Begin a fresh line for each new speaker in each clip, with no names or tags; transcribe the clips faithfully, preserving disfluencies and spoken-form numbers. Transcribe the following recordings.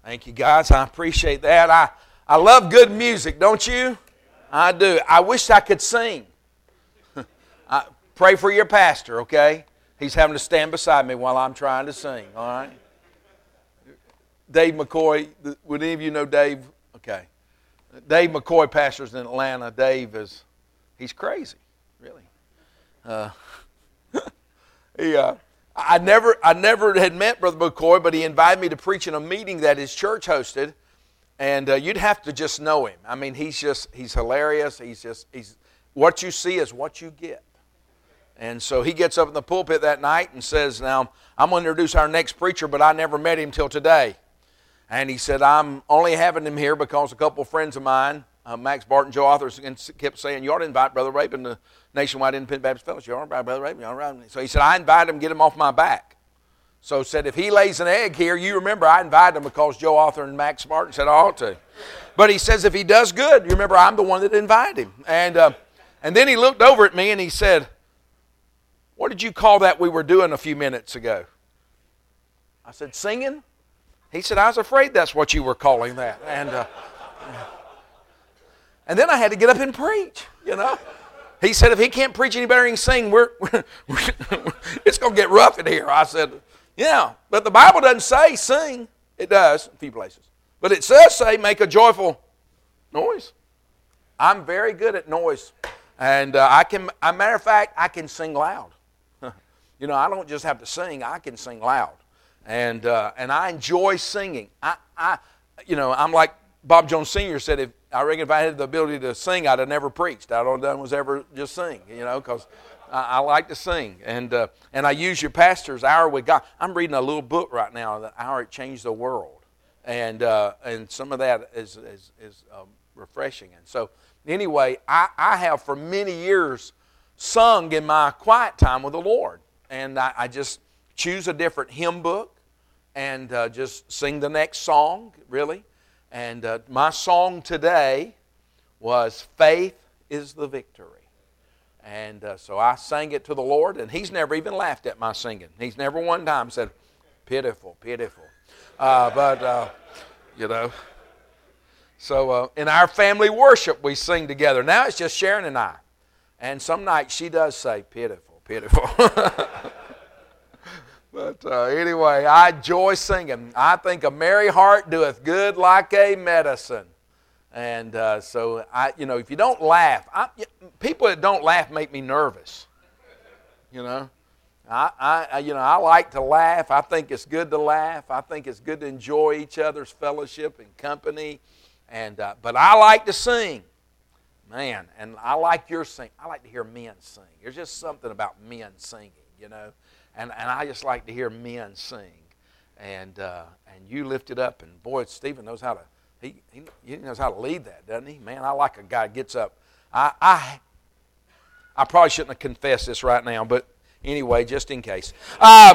Thank you, guys. I appreciate that. I, I love good music, don't you? I do. I wish I could sing. I, pray for your pastor, okay? He's having to stand beside me while I'm trying to sing, all right? Dave McCoy, would any of you know Dave? Okay. Dave McCoy pastors in Atlanta. Dave is, he's crazy, really. Uh, he, uh, I never, I never had met Brother McCoy, but he invited me to preach in a meeting that his church hosted, and uh, you'd have to just know him. I mean, he's just, he's hilarious. He's just, he's, what you see is what you get. And so he gets up in the pulpit that night and says, now, I'm going to introduce our next preacher, but I never met him till today. And he said, I'm only having him here because a couple of friends of mine, uh, Max Barton, Joe Arthur, kept saying, you ought to invite Brother Rabin to Nationwide Independent Baptist Fellowship. You ought to invite Brother Rabin. All right. So he said, I invited him, get him off my back. So he said, if he lays an egg here, you remember I invited him because Joe Arthur and Max Barton said I ought to. But he says, if he does good, you remember I'm the one that invited him. And, uh, and then he looked over at me and he said, what did you call that we were doing a few minutes ago? I said, singing? He said, I was afraid that's what you were calling that. And uh, and then I had to get up and preach, you know. He said, if he can't preach any better than he can sing, we're, we're, it's going to get rough in here. I said, yeah, but the Bible doesn't say sing. It does in a few places. But it says say make a joyful noise. I'm very good at noise. And uh, I can, as a matter of fact, I can sing loud. You know, I don't just have to sing, I can sing loud. And uh, and I enjoy singing. I, I, you know, I'm like Bob Jones Senior said, if I reckon if I had the ability to sing, I'd have never preached. All I'd done was ever just sing, you know, because I, I like to sing. And uh, and I use your pastor's Hour with God. I'm reading a little book right now, The Hour It Changed the World. And uh, and some of that is, is, is um, refreshing. And so anyway, I, I have for many years sung in my quiet time with the Lord. And I, I just choose a different hymn book and uh, just sing the next song, really. And uh, my song today was Faith is the Victory. And uh, so I sang it to the Lord, and He's never even laughed at my singing. He's never one time said, pitiful, pitiful. Uh, but, uh, you know, so uh, in our family worship, we sing together. Now it's just Sharon and I. And some nights she does say, pitiful, pitiful. But uh, anyway, I enjoy singing. I think a merry heart doeth good like a medicine. And uh, so, I, you know, if you don't laugh, I, people that don't laugh make me nervous. You know, I, I, you know, I like to laugh. I think it's good to laugh. I think it's good to enjoy each other's fellowship and company. And uh, but I like to sing, man. And I like your sing. I like to hear men sing. There's just something about men singing, you know. And and I just like to hear men sing, and uh, and you lift it up, and boy, Stephen knows how to he, he he knows how to lead that, doesn't he? Man, I like a guy that gets up. I I I probably shouldn't have confessed this right now, but anyway, just in case. Um,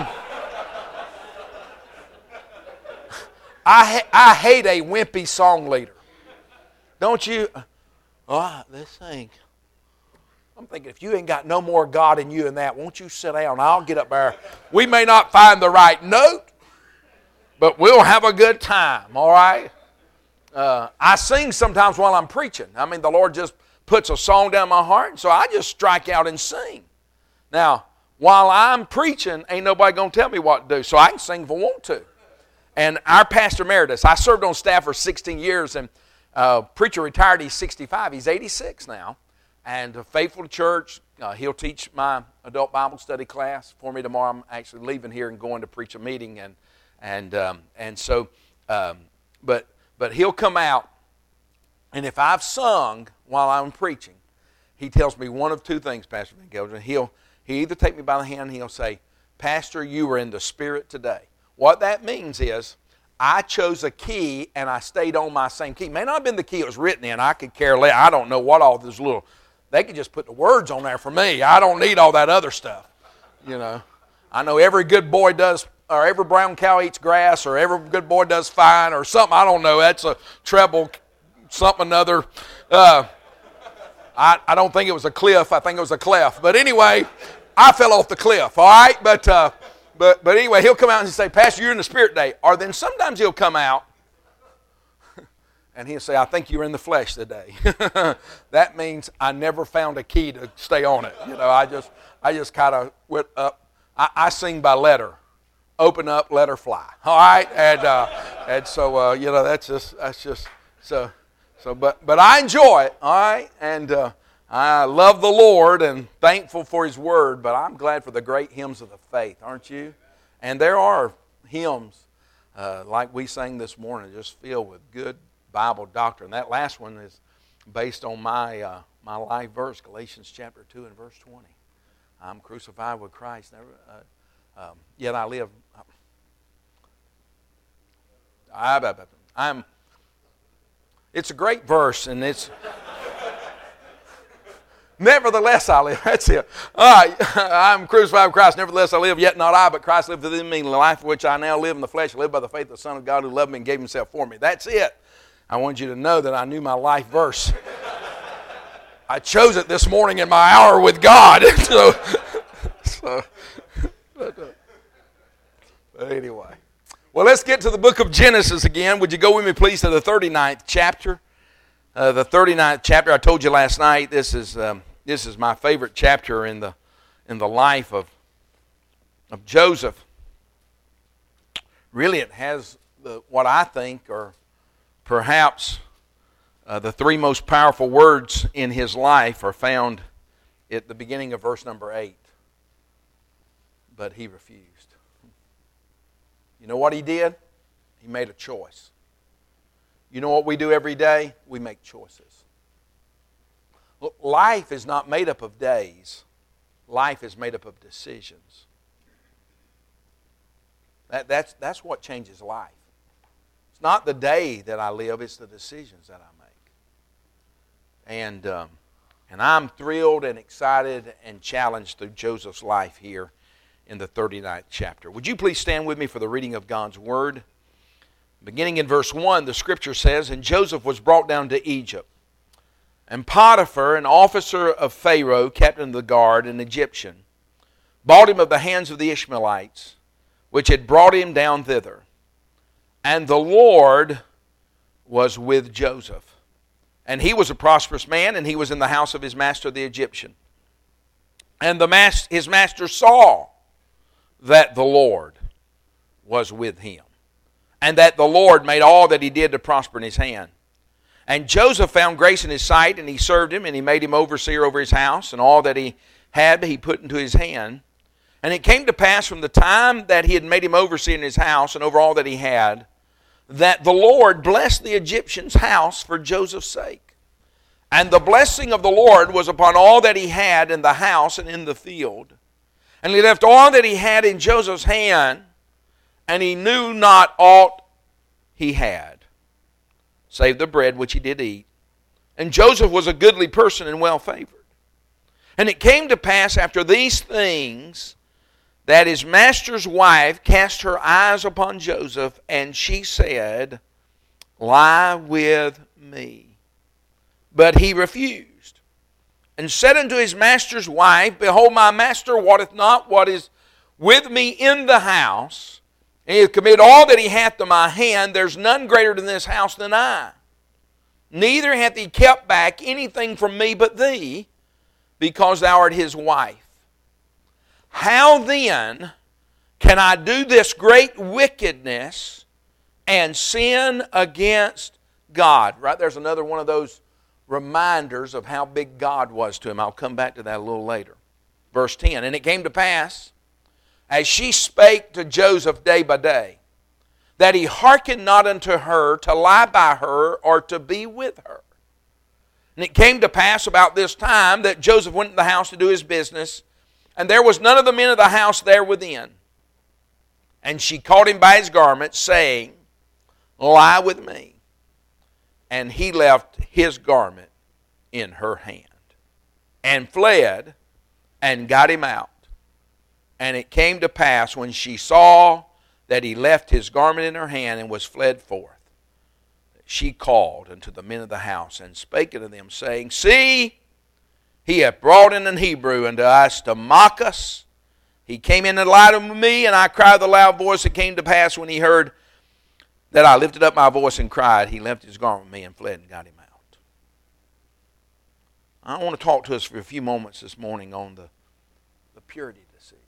I I hate a wimpy song leader, don't you? Oh, let's sing. I'm thinking, if you ain't got no more God in you than that, won't you sit down? I'll get up there. We may not find the right note, but we'll have a good time, all right? Uh, I sing sometimes while I'm preaching. I mean, the Lord just puts a song down my heart, and so I just strike out and sing. Now, while I'm preaching, ain't nobody going to tell me what to do, so I can sing if I want to. And our pastor emeritus, I served on staff for sixteen years, and uh, preacher retired, he's sixty-five. He's eighty-six now. And faithful to church, uh, he'll teach my adult Bible study class for me tomorrow. I'm actually leaving here and going to preach a meeting, and and um, and so, um, but but he'll come out, and if I've sung while I'm preaching, he tells me one of two things, Pastor Van Gelderen. He'll he either take me by the hand, and he'll say, "Pastor, you were in the Spirit today." What that means is, I chose a key and I stayed on my same key. May not have been the key it was written in. I could care less. I don't know what all this little. They could just put the words on there for me. I don't need all that other stuff. You know, I know every good boy does, or every brown cow eats grass, or every good boy does fine, or something. I don't know. That's a treble, something other. Uh, I, I don't think it was a cliff. I think it was a clef. But anyway, I fell off the cliff. All right, but uh, but but anyway, he'll come out and say, "Pastor, you're in the Spirit today." Or then sometimes he'll come out and he'll say, I think you're in the flesh today. That means I never found a key to stay on it. You know, I just I just kind of went up. I, I sing by letter. Open up, let her fly. All right? And uh, and so, uh, you know, that's just, that's just, so, so but, but I enjoy it, all right? And uh, I love the Lord and thankful for His Word, but I'm glad for the great hymns of the faith, aren't you? And there are hymns uh, like we sang this morning, just filled with good Bible doctrine. That last one is based on my uh, my life verse, Galatians chapter two and verse twenty. I'm crucified with Christ, never, uh, um, yet I live. I, I'm. It's a great verse, and it's. Nevertheless I live. That's it. All right. I'm crucified with Christ. Nevertheless I live, yet not I, but Christ lives within me. The life which I now live in the flesh, I live by the faith of the Son of God who loved me and gave Himself for me. That's it. I want you to know that I knew my life verse. I chose it this morning in my hour with God. so, so but, uh, but anyway. Well, let's get to the book of Genesis again. Would you go with me, please, to the thirty-ninth chapter? Uh, the thirty-ninth chapter. I told you last night this is um, this is my favorite chapter in the in the life of of Joseph. Really, it has the, what I think are perhaps uh, the three most powerful words in his life are found at the beginning of verse number eight. But he refused. You know what he did? He made a choice. You know what we do every day? We make choices. Look, life is not made up of days. Life is made up of decisions. That, that's, that's what changes life. It's not the day that I live, it's the decisions that I make. And, um, and I'm thrilled and excited and challenged through Joseph's life here in the thirty-ninth chapter. Would you please stand with me for the reading of God's Word? Beginning in verse one, the Scripture says, And Joseph was brought down to Egypt, and Potiphar, an officer of Pharaoh, captain of the guard, an Egyptian, bought him of the hands of the Ishmaelites, which had brought him down thither. And the Lord was with Joseph. And he was a prosperous man, and he was in the house of his master the Egyptian. And the mas- his master saw that the Lord was with him, and that the Lord made all that he did to prosper in his hand. And Joseph found grace in his sight, and he served him, and he made him overseer over his house, and all that he had he put into his hand. And it came to pass from the time that he had made him overseer in his house, and over all that he had, that the Lord blessed the Egyptian's house for Joseph's sake. And the blessing of the Lord was upon all that he had in the house and in the field. And he left all that he had in Joseph's hand, and he knew not aught he had, save the bread which he did eat. And Joseph was a goodly person and well favored. And it came to pass after these things that his master's wife cast her eyes upon Joseph, and she said, Lie with me. But he refused, and said unto his master's wife, Behold, my master wotteth not what is with me in the house, and he hath committed all that he hath to my hand. There's none greater than this house than I. Neither hath he kept back anything from me but thee, because thou art his wife. How then can I do this great wickedness and sin against God? Right, there's another one of those reminders of how big God was to him. I'll come back to that a little later. Verse ten, And it came to pass, as she spake to Joseph day by day, that he hearkened not unto her to lie by her or to be with her. And it came to pass about this time that Joseph went into the house to do his business, and there was none of the men of the house there within. And she caught him by his garment, saying, Lie with me. And he left his garment in her hand, and fled, and got him out. And it came to pass, when she saw that he left his garment in her hand, and was fled forth, that she called unto the men of the house, and spake unto them, saying, See, he hath brought in an Hebrew unto us to mock us. He came in and lied unto me, and I cried with a loud voice. It came to pass, when he heard that I lifted up my voice and cried, he left his garment with me and fled and got him out. I want to talk to us for a few moments this morning on the, the purity decision.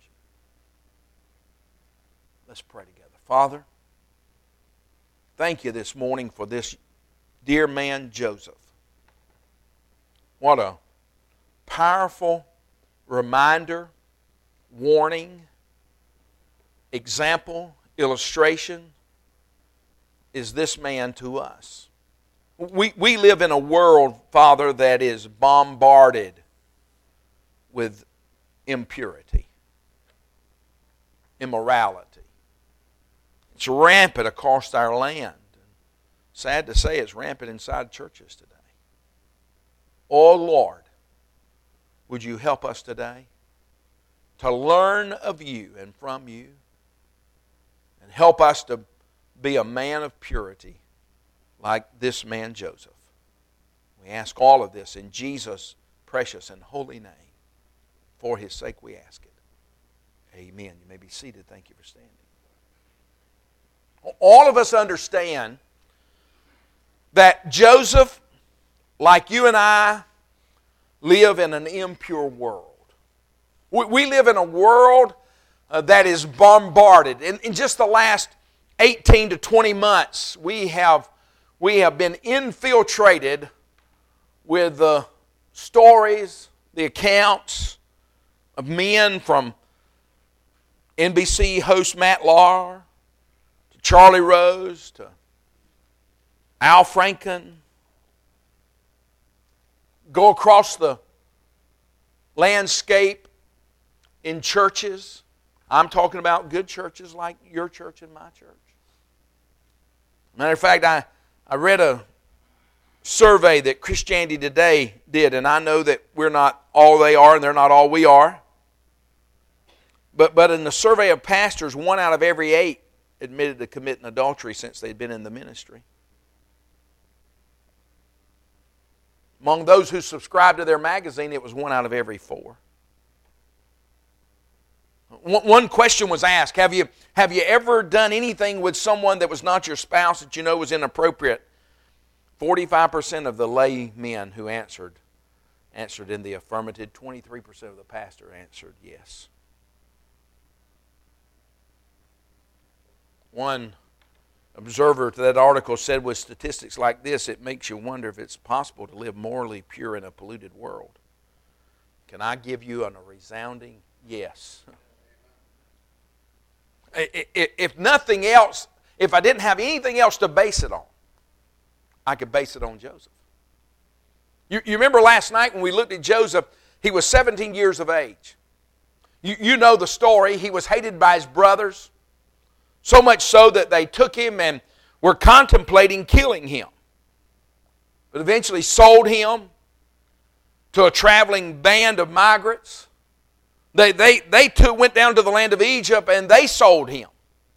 Let's pray together. Father, thank you this morning for this dear man, Joseph. What a powerful reminder, warning, example, illustration is this man to us. We, we live in a world, Father, that is bombarded with impurity, immorality. It's rampant across our land. Sad to say, it's rampant inside churches today. Oh, Lord, would you help us today to learn of you and from you, and help us to be a man of purity like this man Joseph. We ask all of this in Jesus' precious and holy name. For his sake we ask it. Amen. You may be seated. Thank you for standing. All of us understand that Joseph, like you and I, live in an impure world. We, we live in a world uh, that is bombarded. In, in just the last eighteen to twenty months, we have, we have been infiltrated with the stories, the accounts of men from N B C host Matt Lauer, to Charlie Rose, to Al Franken. Go across the landscape in churches. I'm talking about good churches like your church and my church. Matter of fact, I, I read a survey that Christianity Today did, and I know that we're not all they are and they're not all we are. But, but in the survey of pastors, one out of every eight admitted to committing adultery since they'd been in the ministry. Among those who subscribed to their magazine, it was one out of every four. One question was asked, have you, have you ever done anything with someone that was not your spouse that you know was inappropriate? forty-five percent of the lay men who answered, answered in the affirmative. twenty-three percent of the pastor answered yes. One observer to that article said, with statistics like this, it makes you wonder if it's possible to live morally pure in a polluted world. Can I give you a resounding yes? If nothing else, if I didn't have anything else to base it on, I could base it on Joseph. You, you remember last night when we looked at Joseph, he was seventeen years of age. You, you know the story. He was hated by his brothers, so much so that they took him and were contemplating killing him. But eventually sold him to a traveling band of migrants. They, they, they too went down to the land of Egypt and they sold him.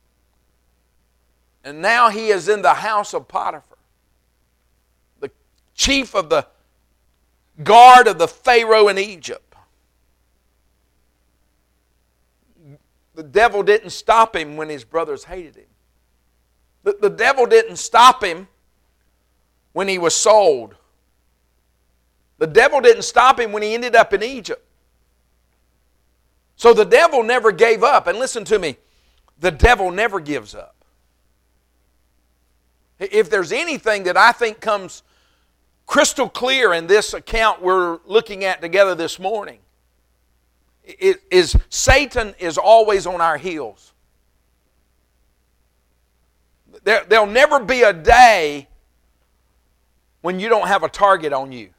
And now he is in the house of Potiphar, the chief of the guard of the Pharaoh in Egypt. The devil didn't stop him when his brothers hated him. The, the devil didn't stop him when he was sold. The devil didn't stop him when he ended up in Egypt. So the devil never gave up. And listen to me, the devil never gives up. If there's anything that I think comes crystal clear in this account we're looking at together this morning, it is Satan is always on our heels. There, there'll never be a day when you don't have a target on you.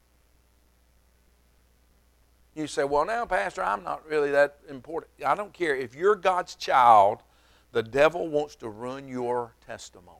You say, well, now, Pastor, I'm not really that important. I don't care. If you're God's child, the devil wants to ruin your testimony.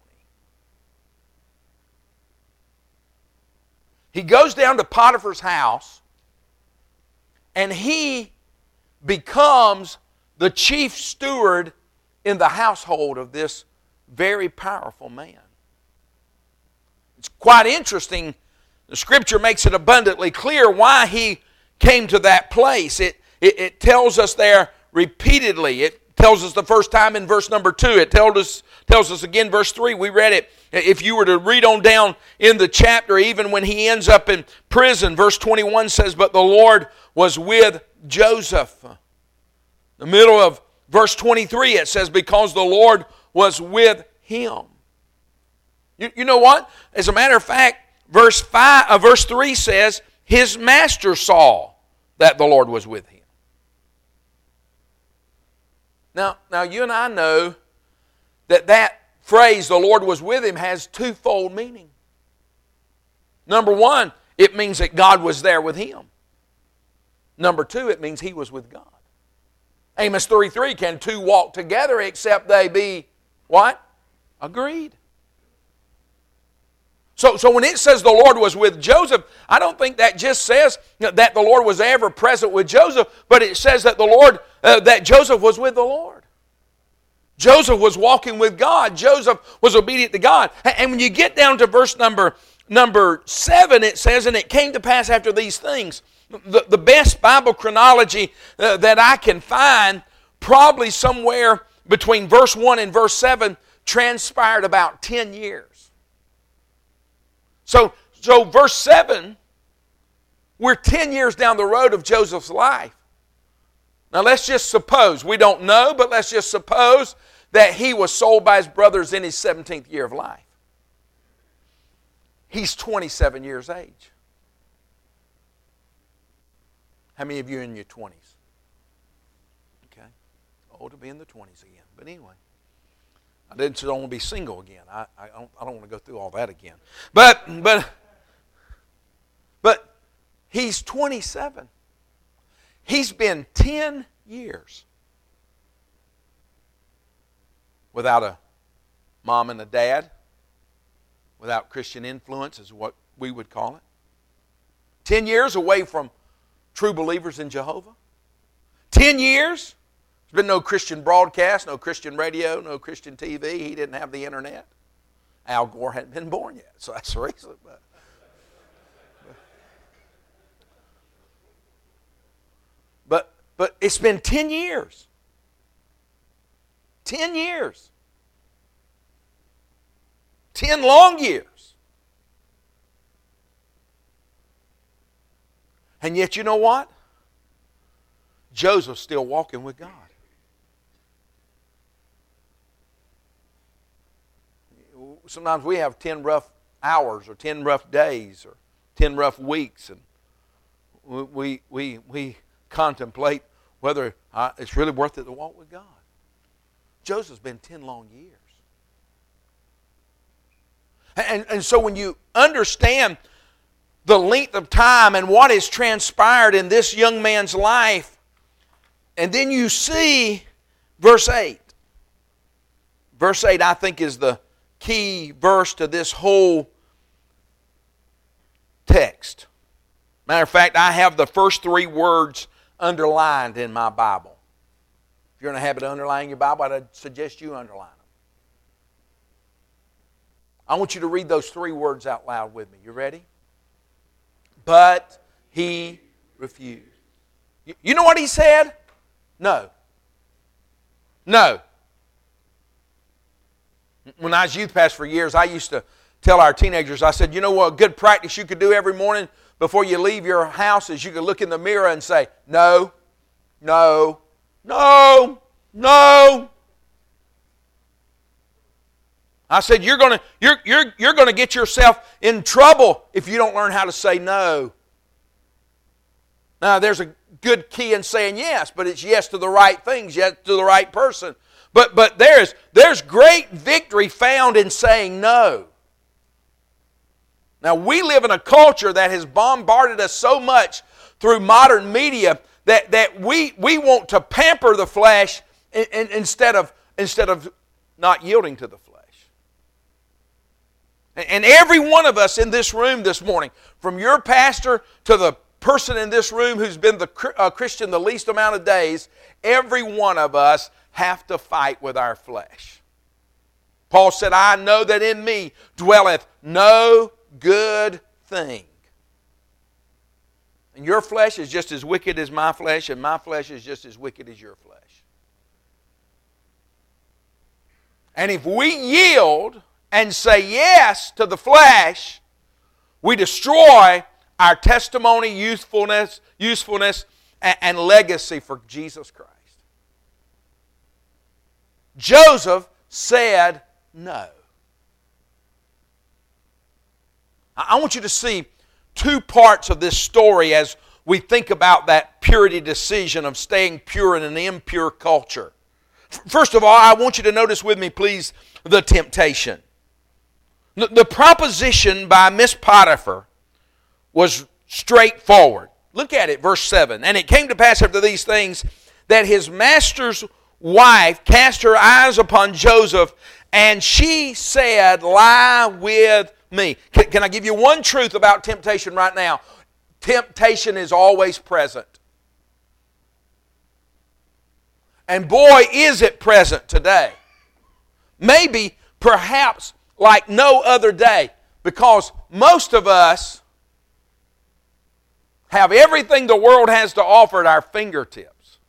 He goes down to Potiphar's house, and he becomes the chief steward in the household of this very powerful man. It's quite interesting. The Scripture makes it abundantly clear why he came to that place. It, it, it tells us there repeatedly. It tells us the first time in verse number two. It tells us, tells us again verse three. We read it. If you were to read on down in the chapter, even when he ends up in prison, verse twenty-one says, but the Lord was with Joseph. In the middle of verse twenty-three, it says, because the Lord was with him. You, you know what? As a matter of fact, verse five, uh, verse three says, his master saw that the Lord was with him. Now, now you and I know that that phrase, the Lord was with him, has twofold meaning. Number one, it means that God was there with him. Number two, it means he was with God. Amos three three, can two walk together except they be, what? Agreed. So, so when it says the Lord was with Joseph, I don't think that just says that the Lord was ever present with Joseph, but it says that the Lord, uh, that Joseph was with the Lord. Joseph was walking with God. Joseph was obedient to God. And when you get down to verse number, number seven, it says, and it came to pass after these things. The, the best Bible chronology uh, that I can find, probably somewhere between verse one and verse seven, transpired about ten years. So, so verse seven, we're ten years down the road of Joseph's life. Now let's just suppose, we don't know, but let's just suppose that he was sold by his brothers in his seventeenth year of life. He's twenty-seven years age. How many of you are in your twenties? Okay. Oh, to be in the twenties again. But anyway. I didn't don't want to be single again. I, I don't I don't want to go through all that again. But but but he's twenty-seven. He's been ten years without a mom and a dad, without Christian influence is what we would call it. Ten years away from true believers in Jehovah. Ten years. There's been no Christian broadcast, no Christian radio, no Christian T V. He didn't have the internet. Al Gore hadn't been born yet, so that's the reason. But, but, but it's been ten years. Ten years. Ten long years. And yet, you know what? Joseph's still walking with God. Sometimes we have ten rough hours or ten rough days or ten rough weeks, and we we we contemplate whether uh, it's really worth it to walk with God. Joseph's been ten long years. And, and so when you understand the length of time and what has transpired in this young man's life, and then you see verse eight. Verse eight, I think, is the key verse to this whole text. Matter of fact, I have the first three words underlined in my Bible. If you're in a habit of underlining your Bible, I'd suggest you underline them. I want you to read those three words out loud with me. You ready? But he refused. You know what he said? No. No. When I was youth pastor for years, I used to tell our teenagers, I said, you know what, a good practice you could do every morning before you leave your house is you could look in the mirror and say, no, no, no, no. I said, you're gonna, you're, you're, you're gonna get yourself in trouble if you don't learn how to say no. Now, there's a good key in saying yes, but it's yes to the right things, yes to the right person. But but there's there's great victory found in saying no. Now, we live in a culture that has bombarded us so much through modern media that, that we, we want to pamper the flesh in, in, instead of instead of not yielding to the flesh. And, and every one of us in this room this morning, from your pastor to the person in this room who's been the uh, Christian the least amount of days, every one of us have to fight with our flesh. Paul said, I know that in me dwelleth no good thing. And your flesh is just as wicked as my flesh, and my flesh is just as wicked as your flesh. And if we yield and say yes to the flesh, we destroy our testimony, usefulness, usefulness, and, and legacy for Jesus Christ. Joseph said no. I want you to see two parts of this story as we think about that purity decision of staying pure in an impure culture. First of all, I want you to notice with me, please, the temptation. The, the proposition by Miss Potiphar was straightforward. Look at it, verse seven. And it came to pass after these things that his master's wife cast her eyes upon Joseph, and she said, lie with me. Can, can I give you one truth about temptation right now? Temptation is always present. And boy, is it present today. Maybe, perhaps, like no other day, because most of us have everything the world has to offer at our fingertips.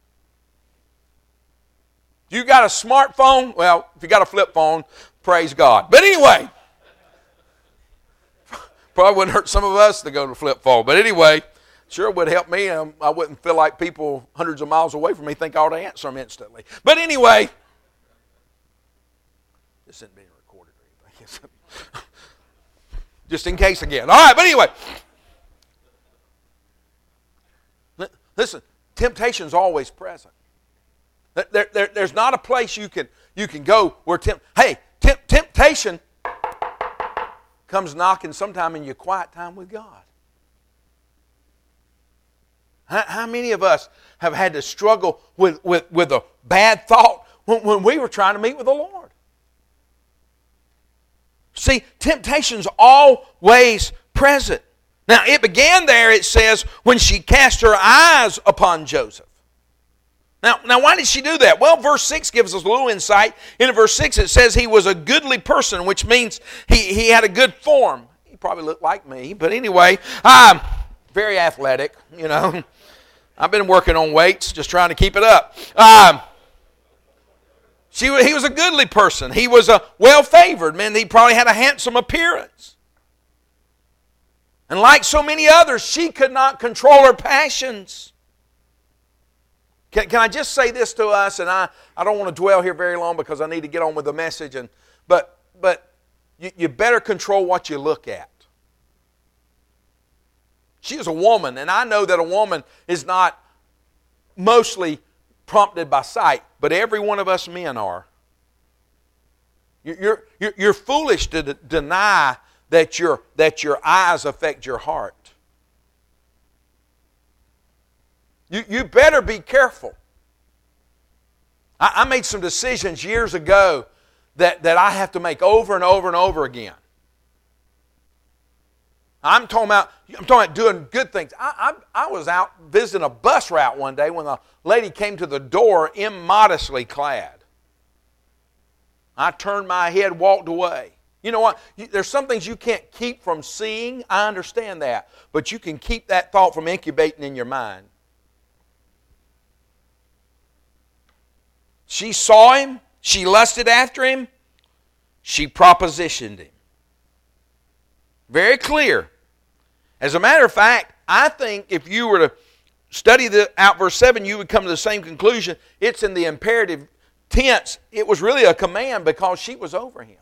You got a smartphone? Well, if you got a flip phone, praise God. But anyway, probably wouldn't hurt some of us to go to a flip phone. But anyway, sure would help me. Um, I wouldn't feel like people hundreds of miles away from me think I ought to answer them instantly. But anyway, this isn't being recorded or anything. Just in case again. All right, but anyway. Listen, temptation's always present. There, there, there's not a place you can, you can go where temp, hey, temp, temptation comes knocking sometime in your quiet time with God. How, how many of us have had to struggle with, with, with a bad thought when, when we were trying to meet with the Lord? See, temptation's always present. Now, it began there, it says, when she cast her eyes upon Joseph. Now, now, why did she do that? Well, verse six gives us a little insight. In verse six it says he was a goodly person, which means he, he had a good form. He probably looked like me, but anyway, um, very athletic, you know. I've been working on weights, just trying to keep it up. Um, she, he was a goodly person. He was a well-favored man. He probably had a handsome appearance. And like so many others, she could not control her passions. Can, can I just say this to us, and I, I don't want to dwell here very long because I need to get on with the message, and but but you, you better control what you look at. She is a woman, and I know that a woman is not mostly prompted by sight, but every one of us men are. You're, you're, you're foolish to d- deny that your, that your eyes affect your heart. You, you better be careful. I, I made some decisions years ago that, that I have to make over and over and over again. I'm talking about, I'm talking about doing good things. I, I, I was out visiting a bus route one day when a lady came to the door immodestly clad. I turned my head, walked away. You know what? You, there's some things you can't keep from seeing. I understand that. But you can keep that thought from incubating in your mind. She saw him. She lusted after him. She propositioned him. Very clear. As a matter of fact, I think if you were to study the, out verse seven, you would come to the same conclusion. It's in the imperative tense. It was really a command because she was over him.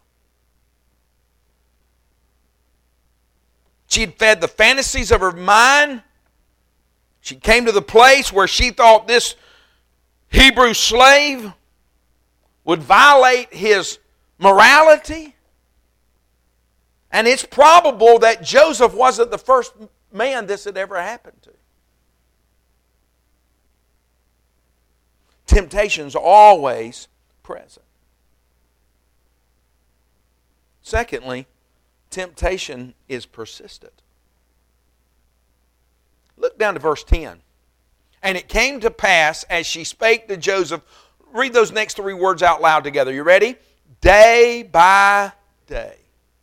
She had fed the fantasies of her mind. She came to the place where she thought this Hebrew slave would violate his morality. And it's probable that Joseph wasn't the first man this had ever happened to. Temptation's always present. Secondly, temptation is persistent. Look down to verse ten. And it came to pass as she spake to Joseph. Read those next three words out loud together. You ready? Day by day.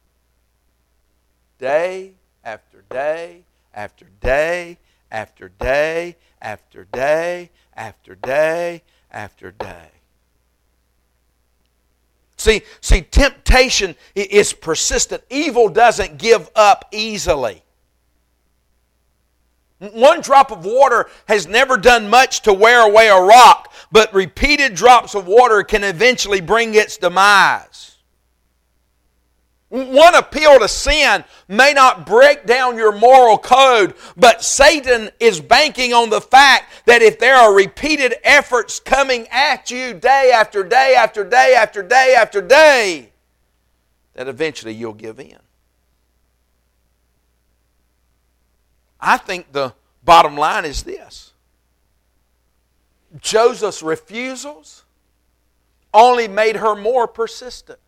Day after day after day after day after day after day after day. See, see, temptation is persistent. Evil doesn't give up easily. One drop of water has never done much to wear away a rock, but repeated drops of water can eventually bring its demise. One appeal to sin may not break down your moral code, but Satan is banking on the fact that if there are repeated efforts coming at you day after day after day after day after day, that eventually you'll give in. I think the bottom line is this. Joseph's refusals only made her more persistent.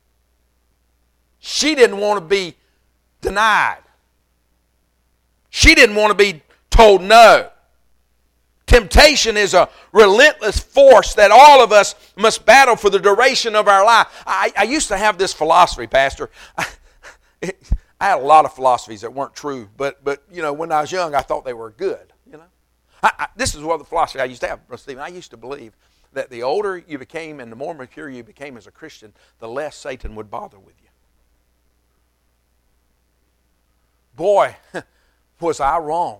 She didn't want to be denied. She didn't want to be told no. Temptation is a relentless force that all of us must battle for the duration of our life. I, I used to have this philosophy, Pastor. I, it, I had a lot of philosophies that weren't true, but but you know, when I was young, I thought they were good. You know, I, I, this is what the philosophy I used to have, Brother Stephen. I used to believe that the older you became and the more mature you became as a Christian, the less Satan would bother with you. Boy, was I wrong.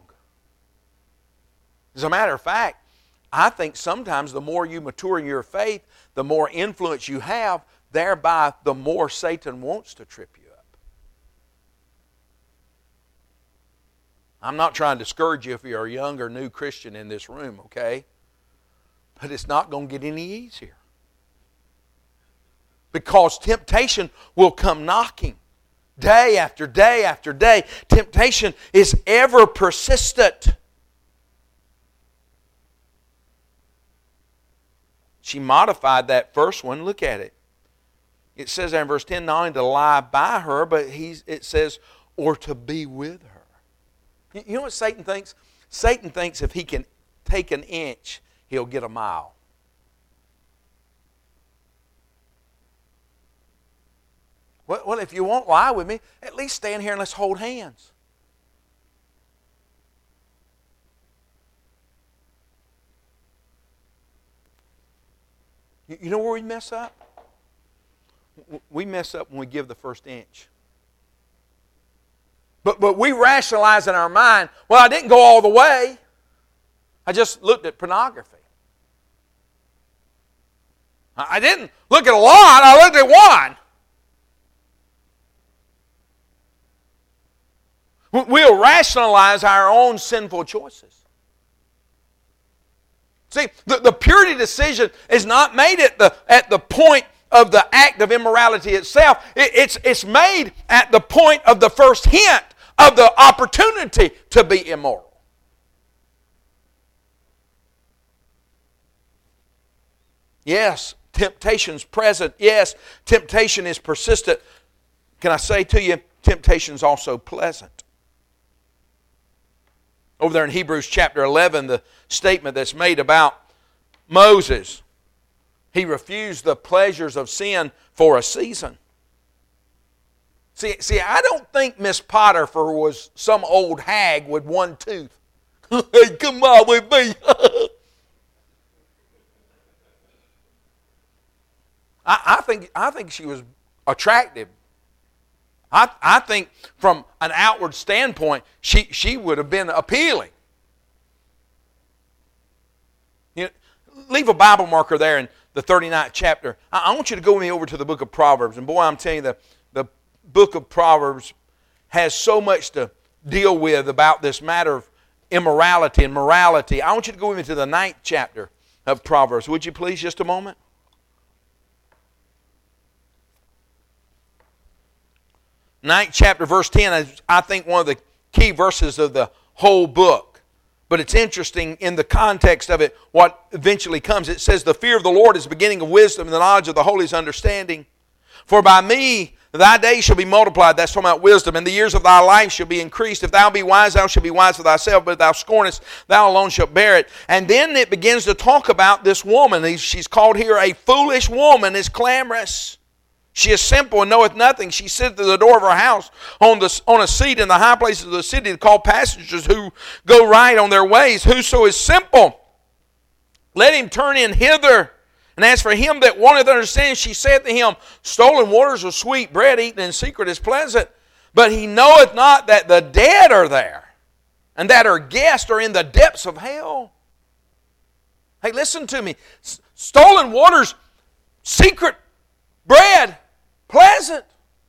As a matter of fact, I think sometimes the more you mature in your faith, the more influence you have, thereby the more Satan wants to trip you up. I'm not trying to discourage you if you're a young or new Christian in this room, okay? But it's not going to get any easier. Because temptation will come knocking. Day after day after day. Temptation is ever persistent. She modified that first one. Look at it. It says there in verse ten, not only to lie by her, but he's, it says, or to be with her. You know what Satan thinks? Satan thinks if he can take an inch, he'll get a mile. Well, if you won't lie with me, at least stand here and let's hold hands. You know where we mess up? We mess up when we give the first inch. But, but we rationalize in our mind, well, I didn't go all the way. I just looked at pornography. I didn't look at a lot, I looked at one. We'll rationalize our own sinful choices. See, the, the purity decision is not made at the, at the point of the act of immorality itself. It, it's, it's made at the point of the first hint of the opportunity to be immoral. Yes, temptation's present. Yes, temptation is persistent. Can I say to you, temptation's also pleasant. Over there in Hebrews chapter eleven, the statement that's made about Moses. He refused the pleasures of sin for a season. See, see, I don't think Miss Potiphar was some old hag with one tooth. Hey, come on with me. I, I think I think she was attractive. I, I think from an outward standpoint, she, she would have been appealing. You know, leave a Bible marker there in the thirty-ninth chapter. I, I want you to go with me over to the book of Proverbs. And boy, I'm telling you, the, the book of Proverbs has so much to deal with about this matter of immorality and morality. I want you to go with me to the ninth chapter of Proverbs. Would you please, just a moment? Ninth chapter, verse ten, is, I think, one of the key verses of the whole book. But it's interesting in the context of it, what eventually comes. It says, the fear of the Lord is the beginning of wisdom, and the knowledge of the holy is understanding. For by me thy days shall be multiplied. That's talking about wisdom. And the years of thy life shall be increased. If thou be wise, thou shalt be wise for thyself. But if thou scornest, thou alone shalt bear it. And then it begins to talk about this woman. She's called here a foolish woman is clamorous. She is simple and knoweth nothing. She sitteth at the door of her house on, the, on a seat in the high places of the city to call passengers who go right on their ways. Whoso is simple, let him turn in hither. And as for him that wanted to understand, she said to him, stolen waters are sweet, bread eaten in secret is pleasant. But he knoweth not that the dead are there, and that her guests are in the depths of hell. Hey, listen to me. S- stolen waters, secret bread, pleasant.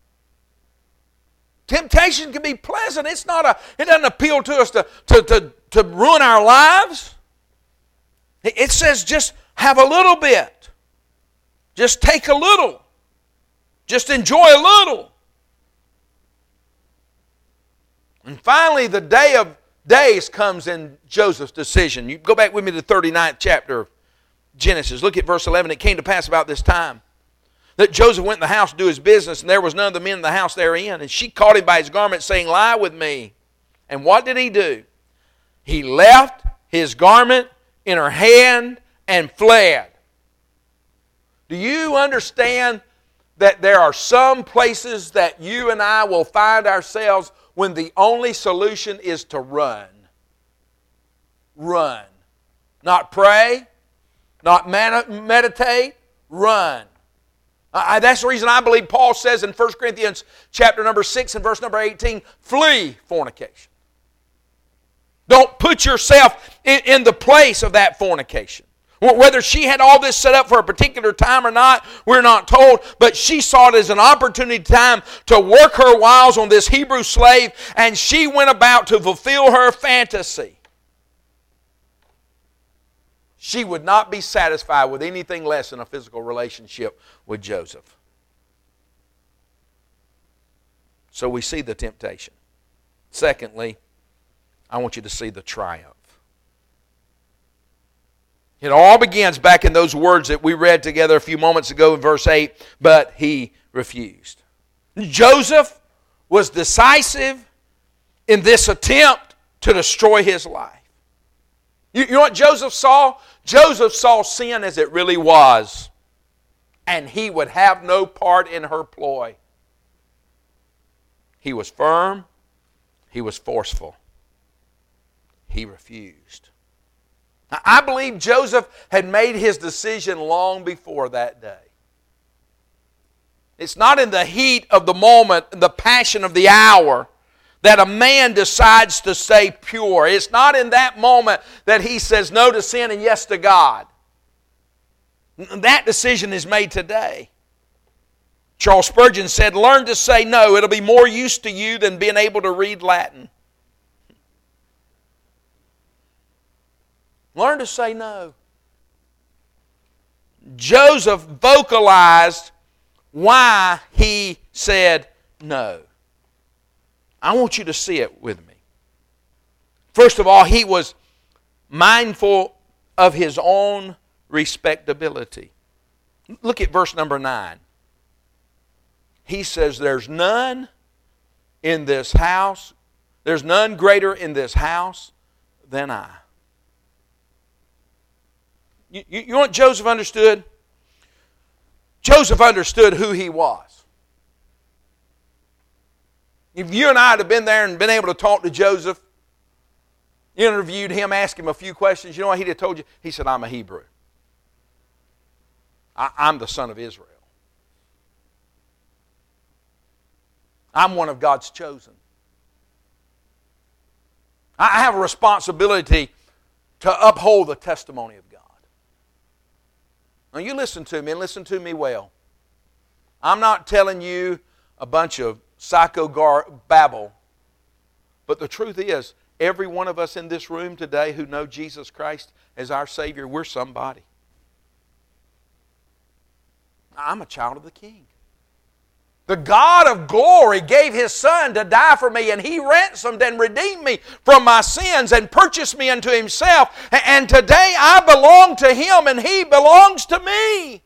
Temptation can be pleasant. It's not a, it doesn't appeal to us to, to, to, to ruin our lives. It says just have a little bit. Just take a little. Just enjoy a little. And finally, the day of days comes in Joseph's decision. You go back with me to the thirty-ninth chapter of Genesis. Look at verse eleven. It came to pass about this time that Joseph went in the house to do his business, and there was none of the men in the house therein. And she caught him by his garment, saying, lie with me. And what did he do? He left his garment in her hand and fled. Do you understand that there are some places that you and I will find ourselves when the only solution is to run? Run. Not pray, not med- meditate, run. Uh, that's the reason I believe Paul says in First Corinthians chapter number six and verse number eighteen, flee fornication. Don't put yourself in, in the place of that fornication. Whether she had all this set up for a particular time or not, we're not told, but she saw it as an opportunity time to work her wiles on this Hebrew slave, and she went about to fulfill her fantasy. She would not be satisfied with anything less than a physical relationship with Joseph. So we see the temptation. Secondly, I want you to see the triumph. It all begins back in those words that we read together a few moments ago in verse eight, but he refused. Joseph was decisive in this attempt to destroy his life. You, you know what Joseph saw? Joseph saw sin as it really was, and he would have no part in her ploy. He was firm. He was forceful. He refused. I believe Joseph had made his decision long before that day. It's not in the heat of the moment, the passion of the hour, that a man decides to stay pure. It's not in that moment that he says no to sin and yes to God. That decision is made today. Charles Spurgeon said, learn to say no. It'll be more use to you than being able to read Latin. Learn to say no. Joseph vocalized why he said no. I want you to see it with me. First of all, he was mindful of his own respectability. Look at verse number nine. He says, there's none in this house, there's none greater in this house than I. You, you, you know what Joseph understood? Joseph understood who he was. If you and I had been there and been able to talk to Joseph, interviewed him, asked him a few questions, you know what he'd have told you? He said, I'm a Hebrew. I, I'm the son of Israel. I'm one of God's chosen. I have a responsibility to uphold the testimony of God. Now you listen to me and listen to me well. I'm not telling you a bunch of psycho babble, but the truth is, every one of us in this room today who know Jesus Christ as our Savior, we're somebody. I'm a child of the King. The God of glory gave His Son to die for me, and He ransomed and redeemed me from my sins and purchased me unto Himself. And today I belong to Him and He belongs to me.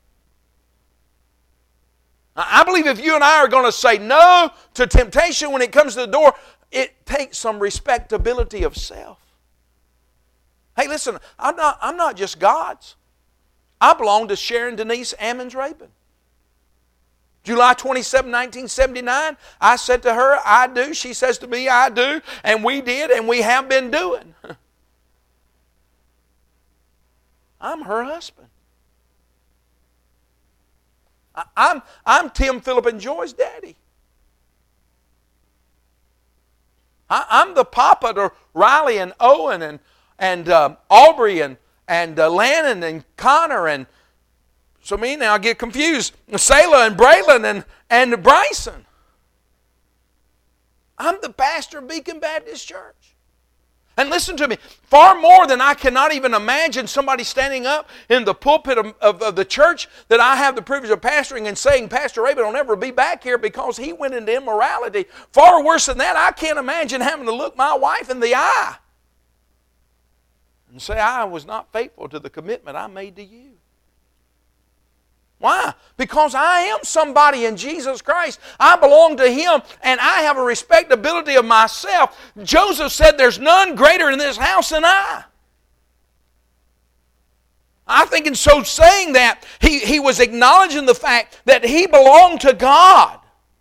I believe if you and I are going to say no to temptation when it comes to the door, it takes some respectability of self. Hey, listen, I'm not, I'm not just God's. I belong to Sharon Denise Ammons Rabin. July twenty-seventh, nineteen seventy-nine, I said to her, I do. She says to me, I do. And we did, and we have been doing. I'm her husband. I, I'm, I'm Tim, Philip, and Joy's daddy. I, I'm the papa to Riley and Owen and, and uh, Aubrey and, and uh, Lannon and Connor and so me now I get confused. Selah and Braylon and, and Bryson. I'm the pastor of Beacon Baptist Church. And listen to me, far more than I cannot even imagine somebody standing up in the pulpit of, of, of the church that I have the privilege of pastoring and saying, Pastor Raven will never be back here because he went into immorality. Far worse than that, I can't imagine having to look my wife in the eye and say, I was not faithful to the commitment I made to you. Why? Because I am somebody in Jesus Christ. I belong to Him, and I have a respectability of myself. Joseph said, there's none greater in this house than I. I think in so saying that, he, he was acknowledging the fact that he belonged to God.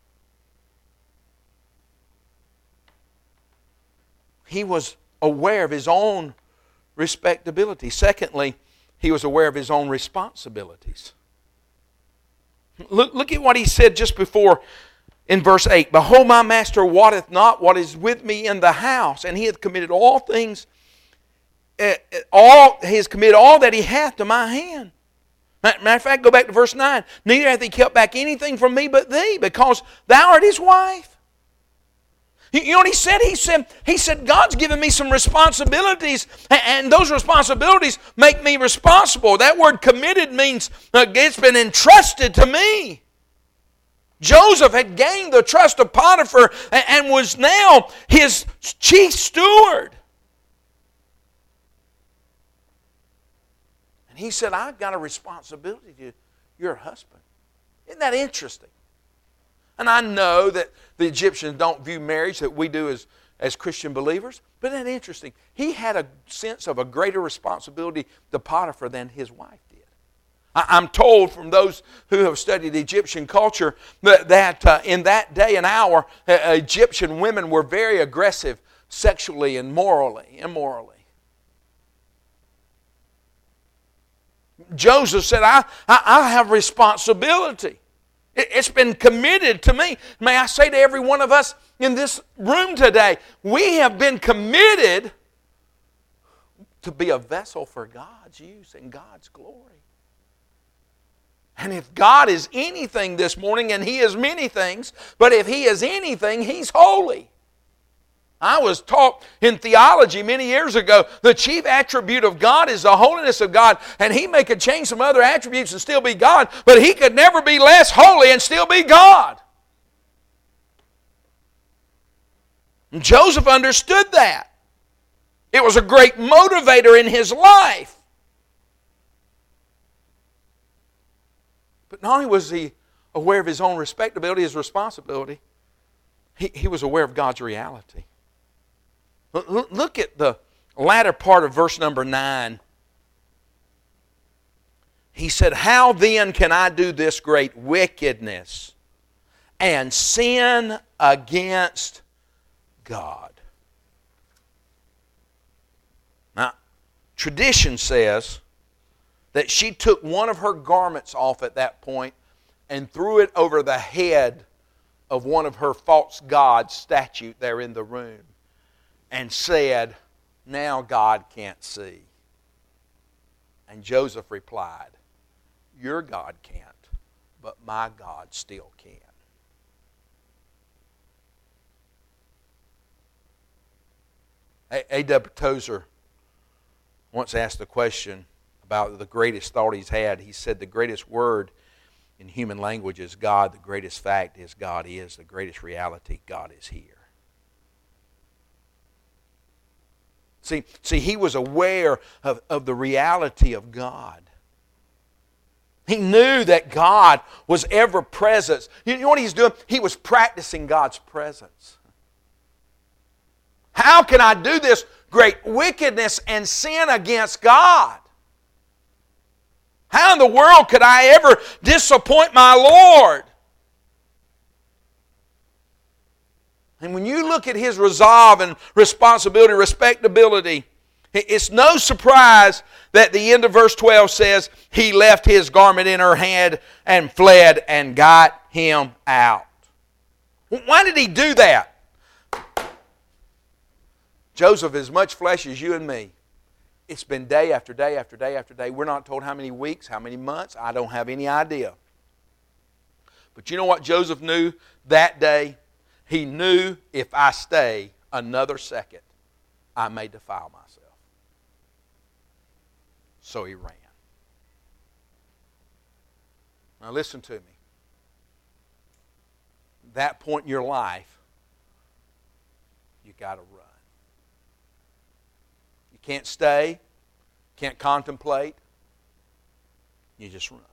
He was aware of his own respectability. Secondly, he was aware of his own responsibilities. Look, look at what he said just before in verse eight. Behold, my master wotteth not what is with me in the house, and he hath committed all things, uh, all he has committed all that he hath to my hand. Matter of fact, go back to verse nine. Neither hath he kept back anything from me but thee, because thou art his wife. You know what he said? He said, he said, God's given me some responsibilities, and those responsibilities make me responsible. That word committed means uh, it's been entrusted to me. Joseph had gained the trust of Potiphar and was now his chief steward. And he said, I've got a responsibility to your husband. Isn't that interesting? And I know that the Egyptians don't view marriage that we do as, as Christian believers, but isn't that interesting? He had a sense of a greater responsibility to Potiphar than his wife did. I, I'm told from those who have studied Egyptian culture that, that uh, in that day and hour, uh, Egyptian women were very aggressive sexually and morally, immorally. Joseph said, I, I, I have responsibility. It's been committed to me. May I say to every one of us in this room today, we have been committed to be a vessel for God's use and God's glory. And if God is anything this morning, and He is many things, but if He is anything, He's holy. I was taught in theology many years ago, the chief attribute of God is the holiness of God, and He may could change some other attributes and still be God, but He could never be less holy and still be God. And Joseph understood that. It was a great motivator in his life. But not only was he aware of his own respectability, his responsibility, he, he was aware of God's reality. Look at the latter part of verse number nine. He said, how then can I do this great wickedness and sin against God? Now, tradition says that she took one of her garments off at that point and threw it over the head of one of her false gods statue there in the room, and said, now God can't see. And Joseph replied, your God can't, but my God still can. A W Tozer once asked the question about the greatest thought he's had. He said, the greatest word in human language is God. The greatest fact is God is. The greatest reality, God is here. See, see, he was aware of, of the reality of God. He knew that God was ever present. You know what he's doing? He was practicing God's presence. How can I do this great wickedness and sin against God? How in the world could I ever disappoint my Lord? And when you look at his resolve and responsibility, respectability, It's no surprise that the end of verse twelve says, he left his garment in her hand and fled and got him out. Why did he do that? Joseph is much flesh as you and me. It's been day after day after day after day. We're not told how many weeks, how many months. I don't have any idea. But you know what Joseph knew that day? He knew if I stay another second, I may defile myself. So he ran. Now listen to me. That point in your life, you got to run. You can't stay, can't contemplate. You just run.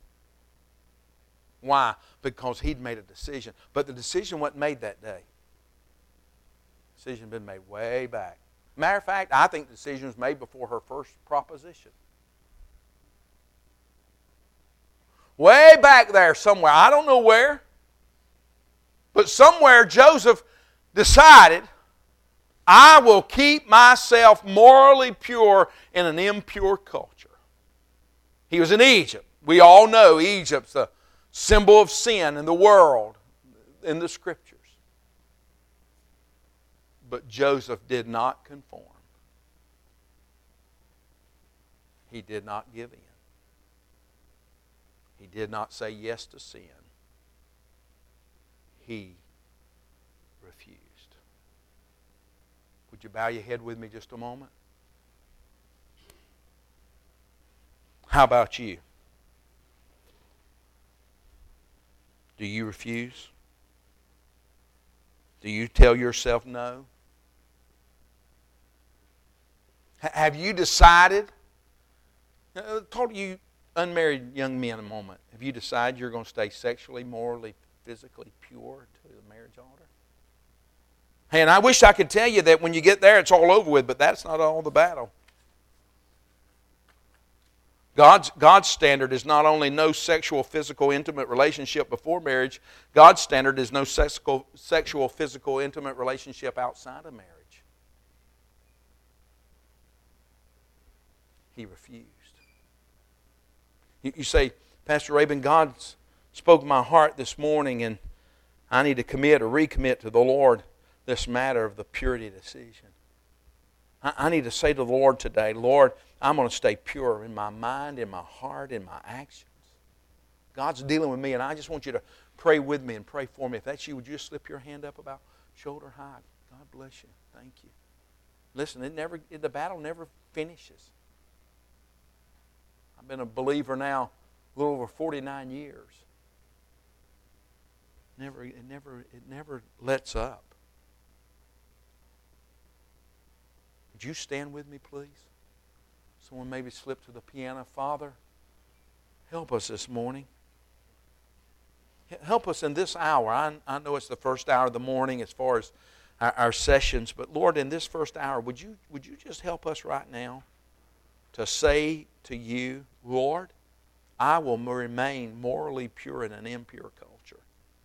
Why? Because he'd made a decision. But the decision wasn't made that day. The decision had been made way back. Matter of fact, I think the decision was made before her first proposition. Way back there somewhere. I don't know where. But somewhere Joseph decided, I will keep myself morally pure in an impure culture. He was in Egypt. We all know Egypt's a symbol of sin in the world, in the Scriptures. But Joseph did not conform. He did not give in. He did not say yes to sin. He refused. Would you bow your head with me just a moment? How about you? Do you refuse? Do you tell yourself no? H- have you decided? Uh, talk to you unmarried young men a moment. Have you decided you're going to stay sexually, morally, physically pure to the marriage altar? Hey, and I wish I could tell you that when you get there it's all over with, but that's not all the battle. God's, God's standard is not only no sexual, physical, intimate relationship before marriage. God's standard is no sexual, sexual, physical, intimate relationship outside of marriage. He refused. You, you say, Pastor Rabin, God spoke to my heart this morning and I need to commit or recommit to the Lord this matter of the purity decision. I, I need to say to the Lord today, Lord, I'm going to stay pure in my mind, in my heart, in my actions. God's dealing with me, and I just want you to pray with me and pray for me. If that's you, would you just slip your hand up about shoulder high? God bless you. Thank you. Listen, it never, the battle never finishes. I've been a believer now a little over forty-nine years. Never, it never, it never lets up. Would you stand with me, please? Someone maybe slip to the piano. Father, help us this morning. Help us in this hour. I, I know it's the first hour of the morning as far as our, our sessions, but Lord, in this first hour, would you, would you just help us right now to say to you, Lord, I will remain morally pure in an impure culture.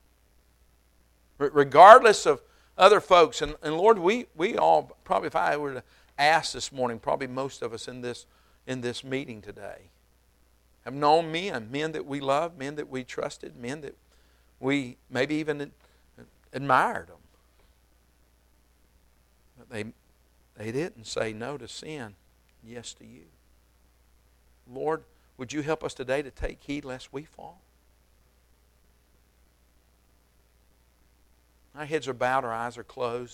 Regardless of other folks, and, and Lord, we, we all, probably if I were to ask this morning, probably most of us in this, in this meeting today have known men, men that we loved, men that we trusted, men that we maybe even admired them. But they, they didn't say no to sin, yes to you. Lord, would you help us today to take heed lest we fall? Our heads are bowed, our eyes are closed.